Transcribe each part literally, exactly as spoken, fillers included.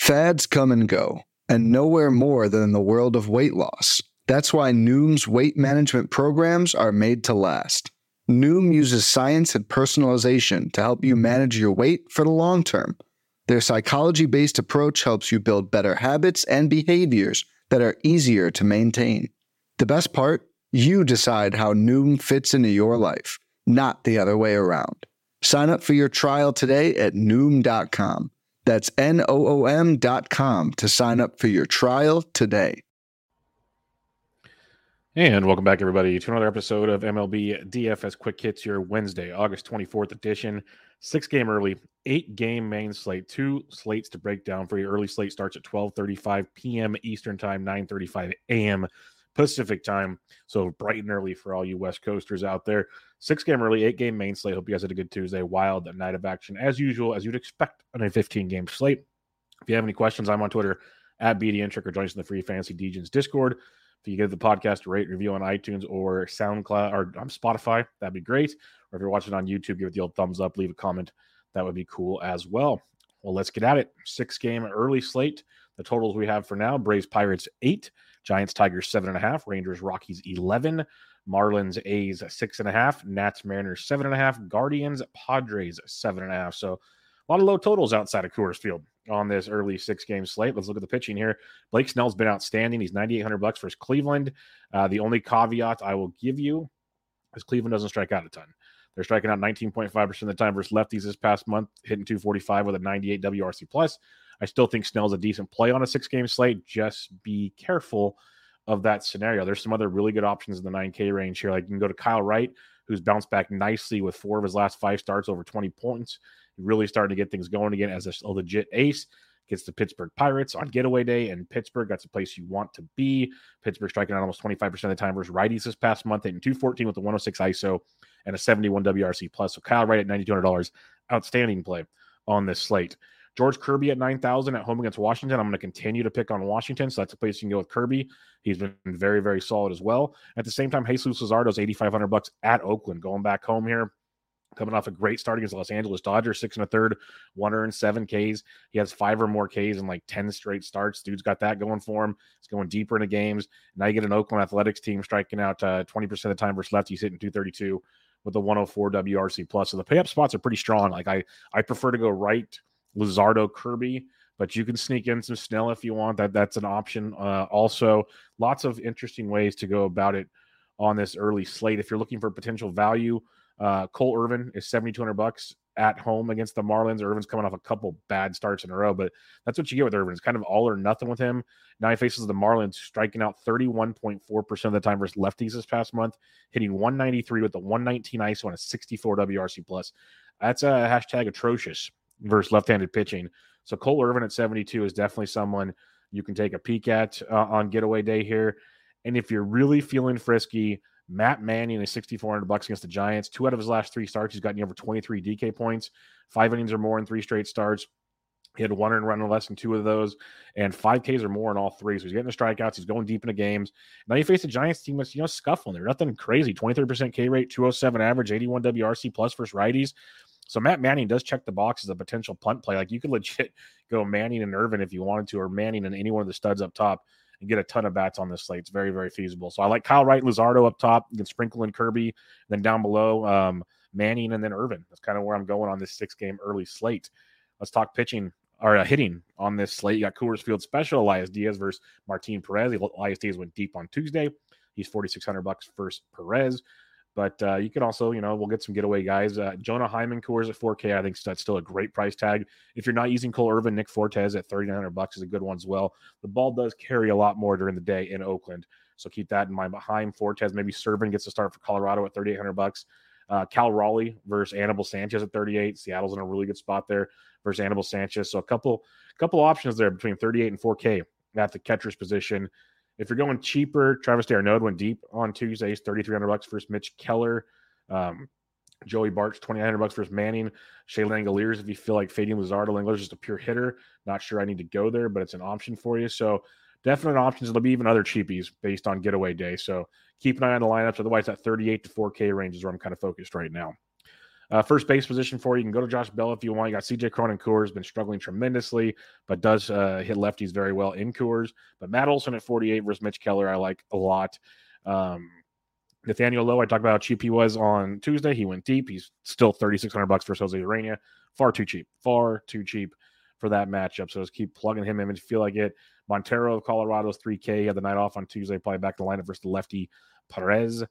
Fads come and go, and nowhere more than in the world of weight loss. That's why Noom's weight management programs are made to last. Noom uses science and personalization to help you manage your weight for the long term. Their psychology-based approach helps you build better habits and behaviors that are easier to maintain. The best part? You decide how Noom fits into your life, not the other way around. Sign up for your trial today at Noom dot com. That's N O O M dot com to sign up for your trial today. And welcome back, everybody, to another episode of M L B D F S Quick Hits, your Wednesday, August twenty-fourth edition. Six game early, eight game main slate, two slates to break down for you. Early slate starts at twelve thirty-five p.m. Eastern Time, nine thirty-five a.m. Pacific Time. So bright and early for all you West Coasters out there. Six game early, eight game main slate. Hope you guys had a good Tuesday. Wild night of action, as usual, as you'd expect on a fifteen game slate. If you have any questions, I'm on Twitter at B D N Trick or join us in the free Fantasy Degens Discord. If you give the podcast a rate and review on iTunes or SoundCloud or on Spotify, that'd be great. Or if you're watching on YouTube, give it the old thumbs up, leave a comment. That would be cool as well. Well, let's get at it. Six game early slate. The totals we have for now: Braves Pirates eight, Giants Tigers seven and a half, Rangers Rockies eleven, Marlins A's six and a half, Nats Mariners seven and a half, Guardians Padres seven and a half. So a lot of low totals outside of Coors Field on this early six-game slate. Let's look at the pitching here. Blake Snell's been outstanding. He's ninety-eight hundred bucks versus Cleveland. Uh, the only caveat I will give you is Cleveland doesn't strike out a ton. They're striking out nineteen point five percent of the time versus lefties this past month, hitting two forty-five with a ninety-eight W R C plus. I still think Snell's a decent play on a six-game slate. Just be careful of that scenario. There's some other really good options in the nine K range here. Like you can go to Kyle Wright, who's bounced back nicely with four of his last five starts over twenty points. Really starting to get things going again as a, a legit ace. Gets the Pittsburgh Pirates on getaway day, and Pittsburgh, that's a place you want to be. Pittsburgh striking out almost twenty-five percent of the time versus righties this past month, hitting two fourteen with a one oh six I S O and a seventy-one W R C plus. So Kyle Wright at nine thousand two hundred dollars, outstanding play on this slate. George Kirby at nine thousand at home against Washington. I'm going to continue to pick on Washington, so that's a place you can go with Kirby. He's been very, very solid as well. At the same time, Jesus Luzardo's eighty-five hundred bucks at Oakland, going back home here. Coming off a great start against the Los Angeles Dodgers, six and a third, one earned, seven Ks. He has five or more Ks in like ten straight starts. Dude's got that going for him. He's going deeper into games. Now you get an Oakland Athletics team striking out uh, twenty percent of the time versus lefties, hitting two thirty-two with a one oh four W R C plus. So the pay-up spots are pretty strong. Like I, I prefer to go right, Luzardo, Kirby, but you can sneak in some Snell if you want. That That's an option. Uh, also, lots of interesting ways to go about it on this early slate. If you're looking for potential value, Uh, Cole Irvin is seventy-two hundred bucks at home against the Marlins. Irvin's coming off a couple bad starts in a row, but that's what you get with Irvin. It's kind of all or nothing with him. Now he faces the Marlins, striking out thirty-one point four percent of the time versus lefties this past month, hitting one ninety-three with a one nineteen I S O and a sixty-four W R C plus. That's a hashtag atrocious versus left-handed pitching. So Cole Irvin at seventy-two is definitely someone you can take a peek at uh, on getaway day here. And if you're really feeling frisky, Matt Manning is sixty-four hundred bucks against the Giants. Two out of his last three starts, he's gotten over twenty-three D K points, five innings or more in three straight starts. He had one earned run or less in two of those, and five Ks or more in all three. So he's getting the strikeouts. He's going deep into games. Now you face the Giants team that's, you know, scuffling. They're nothing crazy. twenty-three percent K rate, two oh seven average, eighty-one W R C plus versus righties. So Matt Manning does check the box as a potential punt play. Like you could legit go Manning and Irvin if you wanted to, or Manning and any one of the studs up top, and get a ton of bats on this slate. It's very, very feasible. So I like Kyle Wright, Luzardo up top. You can sprinkle in Kirby. Then down below, um, Manning and then Irvin. That's kind of where I'm going on this six-game early slate. Let's talk pitching or uh, hitting on this slate. You got Coors Field special, Elias Diaz versus Martin Perez. Elias Diaz went deep on Tuesday. He's forty-six hundred bucks versus Perez. But uh, you can also, you know, we'll get some getaway guys. Uh, Jonah Hyman, Coors at four K. I think that's still a great price tag. If you're not using Cole Irvin, Nick Fortes at thirty-nine hundred bucks is a good one as well. The ball does carry a lot more during the day in Oakland, so keep that in mind. Behind Fortes, maybe Servin gets a start for Colorado at thirty-eight hundred bucks. Uh, Cal Raleigh versus Anibal Sanchez at thirty-eight. Seattle's in a really good spot there versus Anibal Sanchez. So a couple, couple options there between thirty-eight and four K at the catcher's position. If you're going cheaper, Travis d'Arnaud went deep on Tuesday. He's thirty-three hundred bucks versus Mitch Keller. Um, Joey Bart's twenty-nine hundred bucks versus Manning. Shea Langoliers, if you feel like fading Luzardo, Langoliers is just a pure hitter. Not sure I need to go there, but it's an option for you. So definite options. There'll be even other cheapies based on getaway day. So keep an eye on the lineups. Otherwise, that thirty-eight to four K range is where I'm kind of focused right now. Uh, first base position for you, you can go to Josh Bell if you want. You got C J Cron in Coors, been struggling tremendously, but does uh, hit lefties very well in Coors. But Matt Olson at forty-eight versus Mitch Keller, I like a lot. Um, Nathaniel Lowe, I talked about how cheap he was on Tuesday. He went deep. He's still thirty-six hundred bucks versus Jose Urania. Far too cheap. Far too cheap for that matchup. So just keep plugging him in if you feel like it. Montero of Colorado's three K. He had the night off on Tuesday. Probably back to the lineup versus the lefty Perez.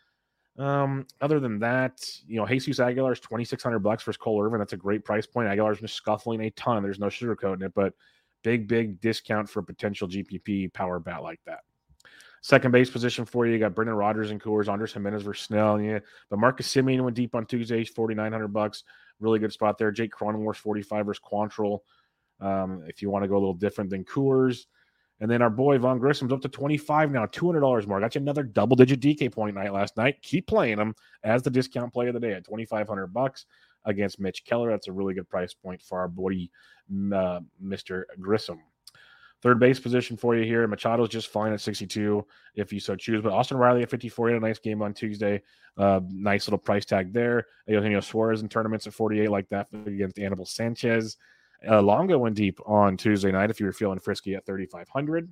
Um, other than that, you know, Jesus Aguilar is twenty-six hundred bucks versus Cole Irvin. That's a great price point. Aguilar's been scuffling a ton. There's no sugarcoating it, but big, big discount for a potential G P P power bat like that. Second base position for you, you got Brendan Rodgers and Coors, Andres Jimenez versus Snell. Yeah, but Marcus Semien went deep on Tuesday, forty-nine hundred bucks. Really good spot there. Jake Cronenworth, forty-five versus Quantrill. Um, if you want to go a little different than Coors. And then our boy Vaughn Grissom's up to twenty-five now, two hundred dollars more. Got you another double-digit D K point night last night. Keep playing him as the discount play of the day at twenty-five hundred bucks against Mitch Keller. That's a really good price point for our boy, uh, Mister Grissom. Third base position for you here. Machado's just fine at sixty-two if you so choose. But Austin Riley at fifty-four, he had a nice game on Tuesday. Uh, nice little price tag there. Eugenio Suarez in tournaments at forty-eight like that against Anibal Sanchez. Uh, Longo went deep on Tuesday night if you were feeling frisky at thirty-five hundred.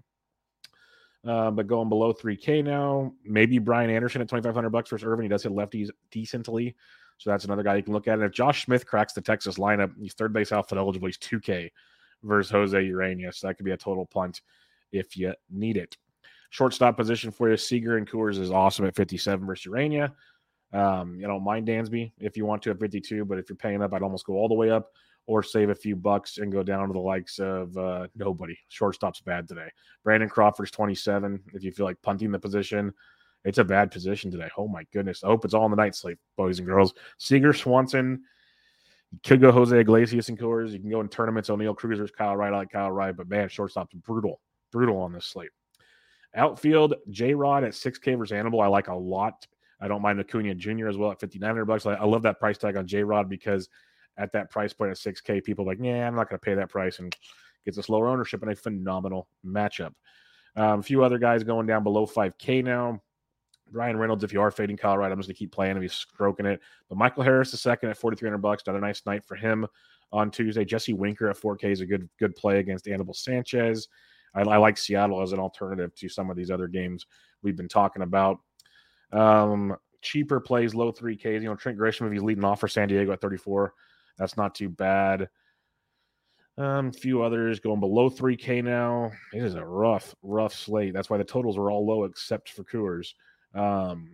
Uh, but going below three K now, maybe Brian Anderson at twenty-five hundred bucks versus Irvin. He does hit lefties decently. So that's another guy you can look at. And if Josh Smith cracks the Texas lineup, he's third base outfield eligible. He's two K versus Jose Urania. So that could be a total punt if you need it. Shortstop position for you, Seager and Coors is awesome at fifty-seven versus Urania. Um, you don't mind Dansby if you want to at fifty-two, but if you're paying up, I'd almost go all the way up or save a few bucks and go down to the likes of uh, nobody. Shortstop's bad today. Brandon Crawford's twenty-seven. If you feel like punting the position, it's a bad position today. Oh, my goodness. I hope it's all in the night slate, boys and girls. Seager, Swanson. You could go Jose Iglesias and Coors. You can go in tournaments. O'Neill Cruzer's Kyle Wright. I like Kyle Wright, but, man, shortstop's brutal. Brutal on this slate. Outfield, J-Rod at six K versus Anibal. I like a lot. I don't mind Acuna Junior as well at fifty-nine hundred bucks. I love that price tag on J-Rod because – at that price point at six K, people are like, yeah, I'm not going to pay that price, and gets us lower ownership in a phenomenal matchup. Um, a few other guys going down below five K now. Brian Reynolds, if you are fading Colorado, I'm just going to keep playing him. He's stroking it. But Michael Harris, the second at forty-three hundred bucks, done a nice night for him on Tuesday. Jesse Winker at four K is a good good play against Anibal Sanchez. I, I like Seattle as an alternative to some of these other games we've been talking about. Um, cheaper plays, low three Ks. You know, Trent Grisham, if he's leading off for San Diego at thirty-four, that's not too bad. Um, a few others going below three K now. It is a rough, rough slate. That's why the totals are all low except for Coors. Um,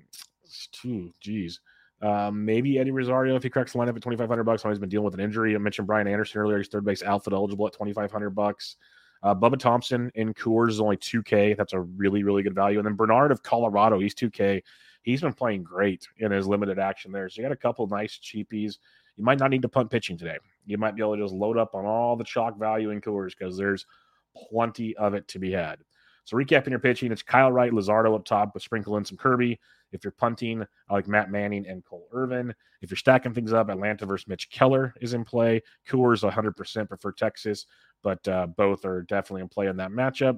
too, geez. Um, maybe Eddie Rosario if he cracks the lineup at twenty-five hundred bucks. He's been dealing with an injury. I mentioned Brian Anderson earlier. He's third base outfield eligible at twenty-five hundred bucks. Uh, Bubba Thompson in Coors is only two K. That's a really, really good value. And then Bernard of Colorado, he's two K. He's been playing great in his limited action there. So you got a couple nice cheapies. You might not need to punt pitching today. You might be able to just load up on all the chalk value in Coors because there's plenty of it to be had. So recapping your pitching, it's Kyle Wright, Luzardo up top, but sprinkle in some Kirby. If you're punting, I like Matt Manning and Cole Irvin. If you're stacking things up, Atlanta versus Mitch Keller is in play. Coors one hundred percent prefer Texas, but uh, both are definitely in play in that matchup.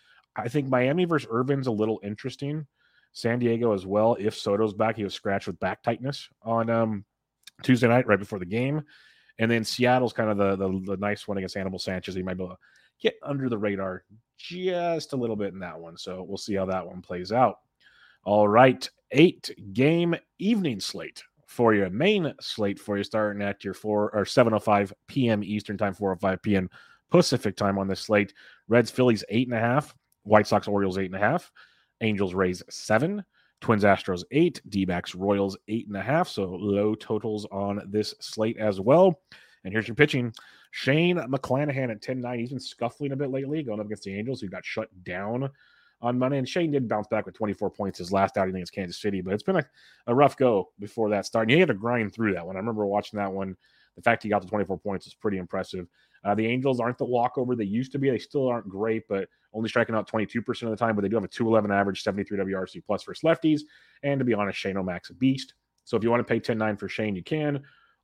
I think Miami versus Irvin's a little interesting. San Diego as well. If Soto's back, he was scratched with back tightness on um, Tuesday night right before the game. And then Seattle's kind of the, the, the nice one against Anibal Sanchez. He might be able to get under the radar just a little bit in that one. So we'll see how that one plays out. All right. Eight game evening slate for your main slate for you starting at your four or seven oh five p.m. Eastern time, four oh five p.m. Pacific time on this slate. Reds, Phillies, eight and a half. White Sox, Orioles, eight and a half. Angels, Rays, seven. Twins, Astros, eight. D-backs, Royals, eight and a half. So low totals on this slate as well. And here's your pitching. Shane McClanahan at ten nine. He's been scuffling a bit lately, going up against the Angels, who got shut down on Monday. And Shane did bounce back with twenty-four points his last outing against Kansas City, but it's been a, a rough go before that start. And he had to grind through that one. I remember watching that one. The fact he got to twenty-four points is pretty impressive. Uh, the Angels aren't the walkover they used to be. They still aren't great, but only striking out twenty-two percent of the time. But they do have a two eleven average, seventy-three W R C plus versus lefties. And to be honest, Shane O'Mac's a beast. So if you want to pay ten nine for Shane, you can.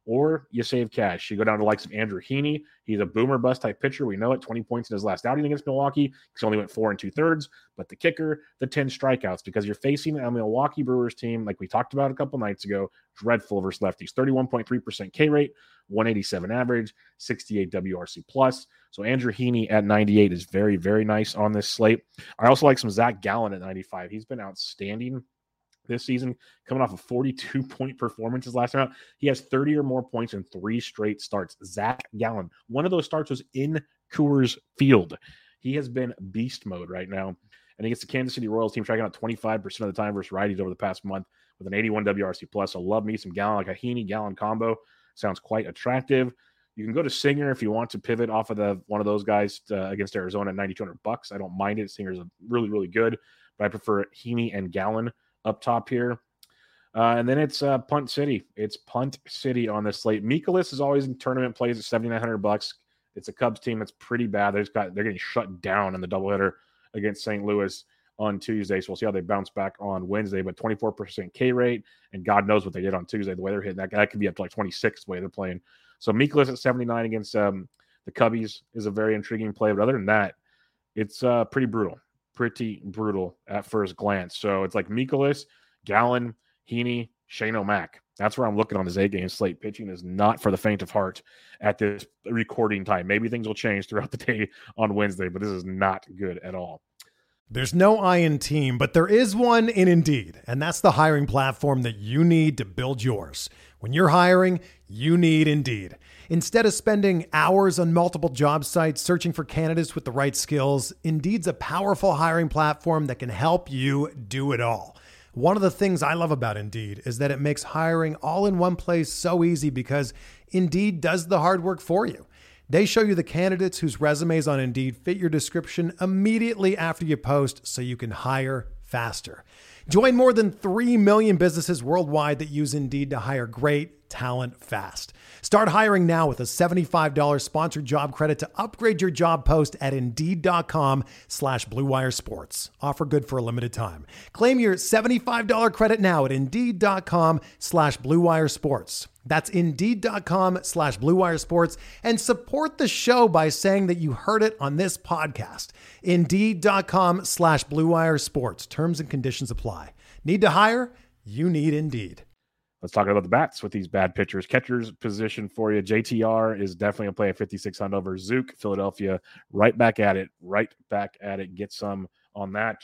or you save cash. You go down to likes of Andrew Heaney. He's a boomer bust type pitcher. We know it. twenty points in his last outing against Milwaukee. He only went four and two thirds. But the kicker, the ten strikeouts, because you're facing a Milwaukee Brewers team, like we talked about a couple nights ago, dreadful versus lefties. thirty-one point three percent K rate, one eighty-seven average, sixty-eight W R C plus. So Andrew Heaney at ninety-eight is very, very nice on this slate. I also like some Zach Gallen at ninety-five. He's been outstanding this season, coming off a forty-two point performance his last time out. He has thirty or more points in three straight starts. Zach Gallen. One of those starts was in Coors Field. He has been beast mode right now. And against the Kansas City Royals team, striking out twenty-five percent of the time versus righties over the past month with an eighty-one W R C plus. I love me some Gallen, like a Heaney-Gallen combo. Sounds quite attractive. You can go to Singer if you want to pivot off of the one of those guys uh, against Arizona at ninety-two hundred bucks. I don't mind it. Singer's really, really good, but I prefer Heaney and Gallen up top here. Uh, and then it's uh, Punt City. It's Punt City on this slate. Mikolas is always in tournament plays at seventy-nine hundred bucks. It's a Cubs team that's pretty bad. They just got they're getting shut down in the doubleheader against Saint Louis on Tuesday. So we'll see how they bounce back on Wednesday. But twenty-four percent K rate, and God knows what they did on Tuesday. The way they're hitting that, that could be up to like twenty-six the way they're playing. So Mikolas at seventy-nine against um, the Cubbies is a very intriguing play. But other than that, it's uh, pretty brutal. Pretty brutal at first glance. So it's like Mikolas, Gallen, Heaney, Shane O'Mac. That's where I'm looking on this eight-game slate. Pitching is not for the faint of heart at this recording time. Maybe things will change throughout the day on Wednesday, but this is not good at all. There's no I in team, but there is one in Indeed, and that's the hiring platform that you need to build yours. When you're hiring, you need Indeed. Instead of spending hours on multiple job sites searching for candidates with the right skills, Indeed's a powerful hiring platform that can help you do it all. One of the things I love about Indeed is that it makes hiring all in one place so easy because Indeed does the hard work for you. They show you the candidates whose resumes on Indeed fit your description immediately after you post so you can hire faster. Join more than three million businesses worldwide that use Indeed to hire great talent fast. Start hiring now with a seventy-five dollars sponsored job credit to upgrade your job post at Indeed.com slash Blue Wire Sports. Offer good for a limited time. Claim your seventy-five dollars credit now at Indeed.com slash Blue Wire Sports. That's Indeed.com slash Blue Wire Sports, and support the show by saying that you heard it on this podcast. Indeed.com slash Blue Wire Sports. Terms and conditions apply. Need to hire? You need Indeed. Let's talk about the bats with these bad pitchers. Catcher's position for you. J T R is definitely a play at fifty-six hundred over Zook. Philadelphia, right back at it. Right back at it. Get some on that.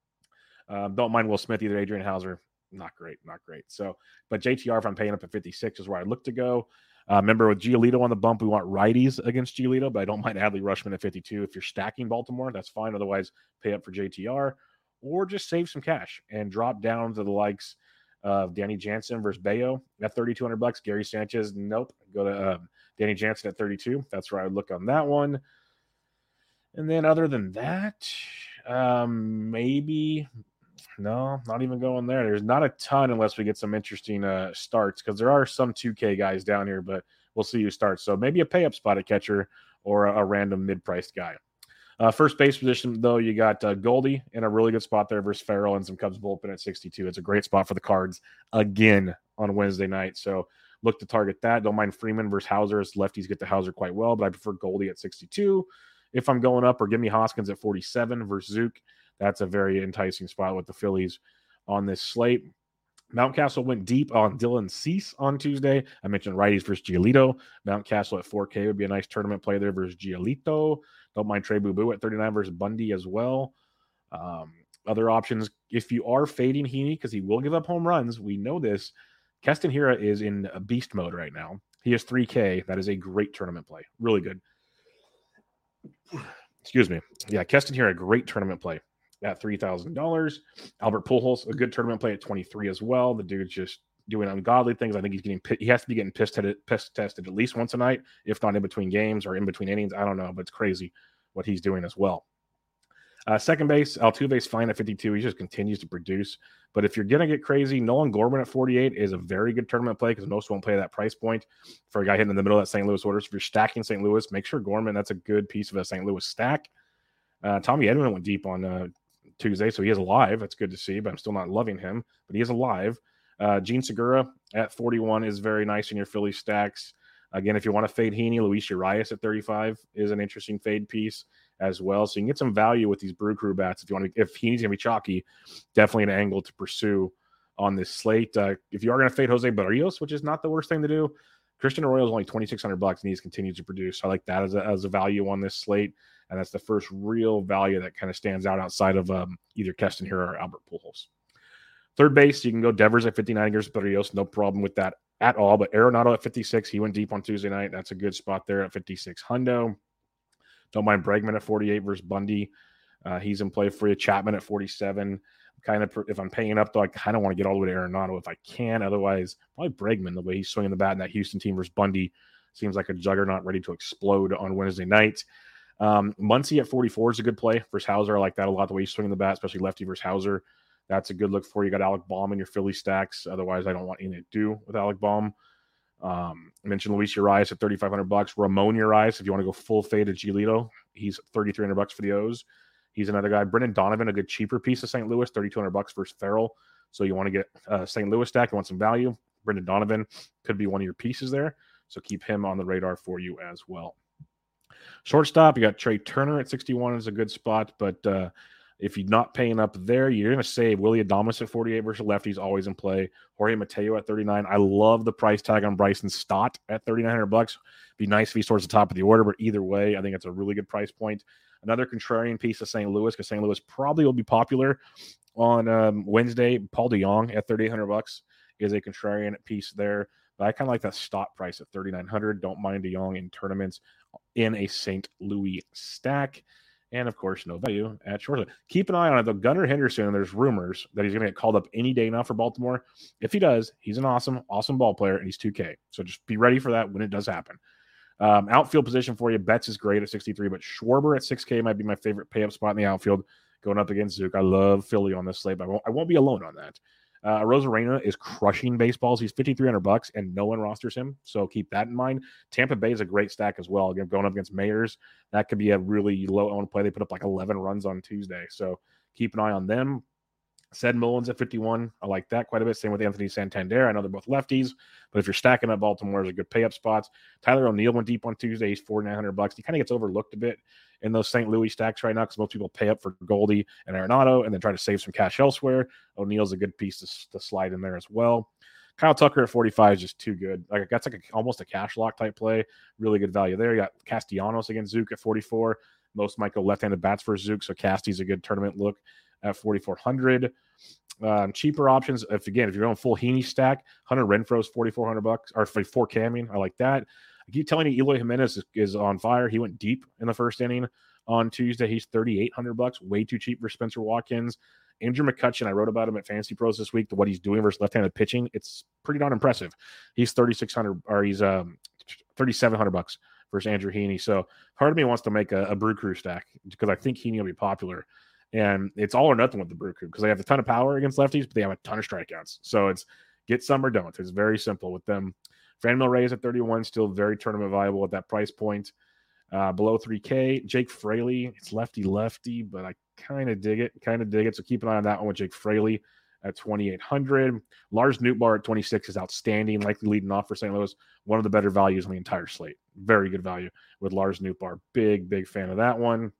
Um, don't mind Will Smith either. Adrian Hauser, not great, not great. So, but J T R, if I'm paying up at fifty-six, is where I look to go. Uh, remember, with Giolito on the bump, we want righties against Giolito, but I don't mind Adley Rutschman at fifty-two. If you're stacking Baltimore, that's fine. Otherwise, pay up for J T R or just save some cash and drop down to the likes of Danny Jansen versus Bayo at thirty-two hundred bucks. Gary Sanchez, nope. Go to um, Danny Jansen at thirty-two. That's where I would look on that one. And then other than that, um, maybe no, not even going there. There's not a ton unless we get some interesting uh, starts, because there are some two K guys down here, but we'll see who starts. So maybe a pay-up spot at catcher or a, a random mid-priced guy. Uh, first base position, though, you got uh, Goldie in a really good spot there versus Farrell and some Cubs bullpen at sixty-two. It's a great spot for the Cards again on Wednesday night. So look to target that. Don't mind Freeman versus Hauser, as lefties get to Hauser quite well, but I prefer Goldie at sixty-two. If I'm going up, or give me Hoskins at forty-seven versus Zook. That's a very enticing spot with the Phillies on this slate. Mountcastle went deep on Dylan Cease on Tuesday. I mentioned righties versus Giolito. Mountcastle at four K would be a nice tournament play there versus Giolito. Don't mind Trey Boo Boo at thirty-nine versus Bundy as well. Um, other options, if you are fading Heaney, because he will give up home runs, we know this. Keston Hiura is in beast mode right now. He is three K. That is a great tournament play. Really good. Excuse me. Yeah, Keston Hiura, a great tournament play at three thousand dollars. Albert Pujols, a good tournament play at twenty-three as well. The dude's just doing ungodly things. I think he's getting he has to be getting piss tested, piss tested at least once a night, if not in between games or in between innings. I don't know, but it's crazy what he's doing as well. Uh, second base, Altuve's fine at fifty-two. He just continues to produce. But if you're going to get crazy, Nolan Gorman at forty-eight is a very good tournament play, because most won't play that price point for a guy hitting in the middle of that Saint Louis order. So if you're stacking Saint Louis, make sure Gorman, that's a good piece of a Saint Louis stack. Uh, Tommy Edman went deep on uh, Tuesday, so he is alive. That's good to see, but I'm still not loving him. But he is alive. Uh, Gene Segura at forty-one is very nice in your Philly stacks. Again, if you want to fade Heaney, Luis Urias at thirty-five is an interesting fade piece as well. So you can get some value with these Brew Crew bats. If you want to, if Heaney's going to be chalky, definitely an angle to pursue on this slate. Uh, if you are going to fade Jose Barrios, which is not the worst thing to do, Christian Arroyo is only twenty-six hundred bucks and he's continued to produce. So I like that as a, as a value on this slate. And that's the first real value that kind of stands out outside of um, either Keston Hiura or Albert Pujols. Third base, you can go Devers at fifty-nine against Barrios. No problem with that at all. But Arenado at fifty-six, he went deep on Tuesday night. That's a good spot there at fifty-six hundo. Don't mind Bregman at forty-eight versus Bundy. Uh, he's in play for you. Chapman at forty-seven. Kind of, if I'm paying up, though, I kind of want to get all the way to Arenado if I can. Otherwise, probably Bregman, the way he's swinging the bat in that Houston team versus Bundy, seems like a juggernaut ready to explode on Wednesday night. Um, Muncy at forty-four is a good play versus Hauser. I like that a lot, the way he's swinging the bat, especially lefty versus Hauser. That's a good look for you. You got Alec Baum in your Philly stacks. Otherwise, I don't want anything to do with Alec Baum. Um, I mentioned Luis Urias at thirty-five hundred bucks. Ramon Urias, if you want to go full fade at Giolito, he's thirty-three hundred bucks for the O's. He's another guy. Brendan Donovan, a good cheaper piece of Saint Louis, thirty-two hundred bucks versus Farrell. So you want to get a Saint Louis stack, you want some value. Brendan Donovan could be one of your pieces there. So keep him on the radar for you as well. Shortstop, you got Trey Turner at sixty-one is a good spot, but uh, if you're not paying up there, you're going to save Willie Adames at forty-eight versus lefties, always in play. Jorge Mateo at thirty-nine. I love the price tag on Bryson Stott at thirty-nine hundred bucks. Be nice if he starts the top of the order, but either way, I think it's a really good price point. Another contrarian piece of Saint Louis, because Saint Louis probably will be popular on um, Wednesday. Paul DeJong at thirty-eight hundred bucks is a contrarian piece there. But I kind of like that Stott price at thirty-nine hundred. Don't mind DeJong in tournaments in a Saint Louis stack. And, of course, no value at short. Keep an eye on it, though. Gunnar Henderson, there's rumors that he's going to get called up any day now for Baltimore. If he does, he's an awesome, awesome ball player, and he's two K. So just be ready for that when it does happen. Um, outfield position for you, Betts is great at sixty-three, but Schwarber at six K might be my favorite pay-up spot in the outfield going up against Zook. I love Philly on this slate, but I won't, I won't be alone on that. Uh, Rosarena is crushing baseballs. He's fifty-three hundred bucks, and no one rosters him, so keep that in mind. Tampa Bay is a great stack as well. Again, going up against Mayors, that could be a really low-owned play. They put up like eleven runs on Tuesday, so keep an eye on them. Ced Mullins at fifty-one. I like that quite a bit. Same with Anthony Santander. I know they're both lefties, but if you're stacking up Baltimore, there's a good pay-up spots. Tyler O'Neill went deep on Tuesday. He's forty-nine hundred bucks. He kind of gets overlooked a bit in those Saint Louis stacks right now because most people pay up for Goldie and Arenado and then try to save some cash elsewhere. O'Neill's a good piece to, to slide in there as well. Kyle Tucker at forty-five is just too good. Like that's like a, almost a cash lock type play. Really good value there. You got Castellanos against Zook at forty-four. Most might go left-handed bats for Zook, so Casty's a good tournament look at forty-four hundred. Um, cheaper options. If again, if you're going full Heaney stack, Hunter Renfroe's forty-four hundred bucks or four K. I mean, I like that. I keep telling you, Eloy Jimenez is, is on fire. He went deep in the first inning on Tuesday. He's thirty-eight hundred bucks, way too cheap for Spencer Watkins. Andrew McCutchen, I wrote about him at Fantasy Pros this week. What he's doing versus left-handed pitching, it's pretty darn impressive. He's thirty-six hundred or he's um thirty-seven hundred bucks versus Andrew Heaney. So part of me wants to make a, a Brew Crew stack because I think Heaney will be popular. And it's all or nothing with the Brew Crew because they have a ton of power against lefties, but they have a ton of strikeouts. So it's get some or don't. It's very simple with them. Franmil Reyes at thirty-one, still very tournament viable at that price point. Uh, below three K. Jake Fraley, it's lefty-lefty, but I kind of dig it, kind of dig it. So keep an eye on that one with Jake Fraley at twenty-eight hundred. Lars Nootbaar at twenty-six is outstanding, likely leading off for Saint Louis. One of the better values on the entire slate. Very good value with Lars Nootbaar. Big, big fan of that one.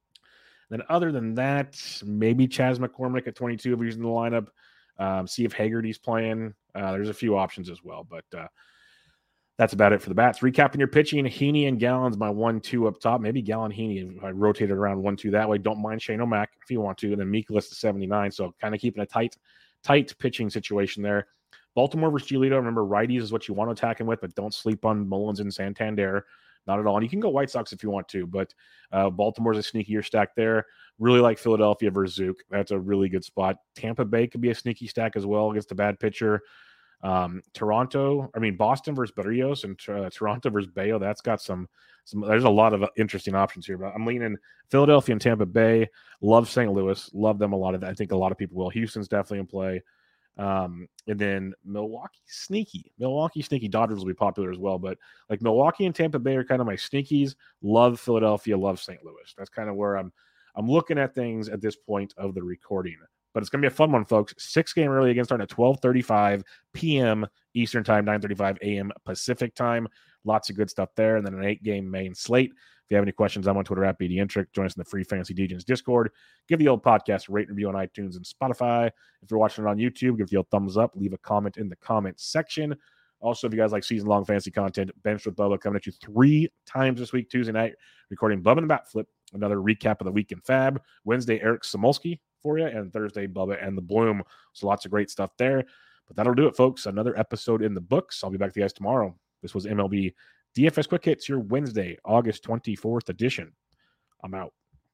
Then other than that, maybe Chas McCormick at twenty-two if he's in the lineup. Um, see if Haggerty's playing. Uh, there's a few options as well, but uh, that's about it for the bats. Recapping your pitching, Heaney and Gallen's my one two up top. Maybe Gallen, Heaney, if I rotated around one two that way. Don't mind Shane O'Mac if you want to. And then Mikolas to seventy-nine, so kind of keeping a tight, tight pitching situation there. Baltimore versus Giolito. Remember, righties is what you want to attack him with, but don't sleep on Mullins and Santander. Not at all. And you can go White Sox if you want to, but uh, Baltimore's a sneakier stack there. Really like Philadelphia versus Zook. That's a really good spot. Tampa Bay could be a sneaky stack as well against a bad pitcher. Um, Toronto, I mean, Boston versus Barrios and uh, Toronto versus Bayo. That's got some, some, there's a lot of interesting options here, but I'm leaning Philadelphia and Tampa Bay. Love Saint Louis. Love them a lot of that. I think a lot of people will. Houston's definitely in play. Um, and then Milwaukee sneaky, Milwaukee sneaky Dodgers will be popular as well, but like Milwaukee and Tampa Bay are kind of my sneakies. Love Philadelphia, love Saint Louis. That's kind of where I'm, I'm looking at things at this point of the recording But it's going to be a fun one, folks. Six game early again, starting at twelve thirty-five p.m. Eastern time, nine thirty-five a.m. Pacific time. Lots of good stuff there. And then an eight game main slate. If you have any questions, I'm on Twitter at B D Intric. Join us in the free Fantasy Degens Discord. Give the old podcast a rate and review on iTunes and Spotify. If you're watching it on YouTube, give the old thumbs up. Leave a comment in the comment section. Also, if you guys like season-long fantasy content, Benched with Bubba coming at you three times this week, Tuesday night, recording Bubba and the Bat Flip, another recap of the week in Fab. Wednesday, Eric Samolsky for you, and Thursday, Bubba and the Bloom. So lots of great stuff there. But that'll do it, folks. Another episode in the books. I'll be back with you guys tomorrow. This was M L B D F S Quick Hits, your Wednesday, August twenty-fourth edition. I'm out.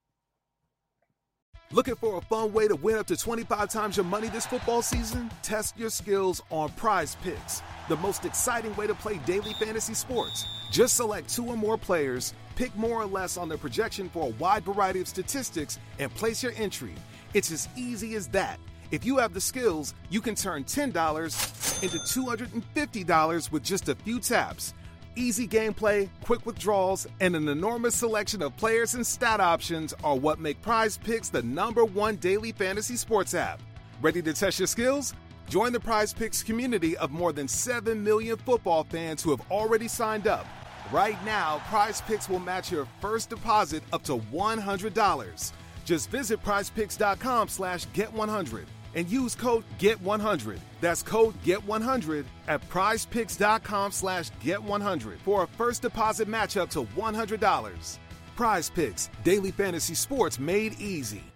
Looking for a fun way to win up to twenty-five times your money this football season? Test your skills on Prize Picks, the most exciting way to play daily fantasy sports. Just select two or more players, pick more or less on their projection for a wide variety of statistics, and place your entry. It's as easy as that. If you have the skills, you can turn ten dollars into two hundred fifty dollars with just a few taps. Easy gameplay, quick withdrawals, and an enormous selection of players and stat options are what make Prize Picks the number one daily fantasy sports app. Ready to test your skills? Join the Prize Picks community of more than seven million football fans who have already signed up. Right now, Prize Picks will match your first deposit up to one hundred dollars. Just visit prizepicks.com slash get one hundred and use code get one hundred. That's code get one hundred at prizepicks.com slash get one hundred for a first deposit match up to one hundred dollars. Prize Picks, daily fantasy sports made easy.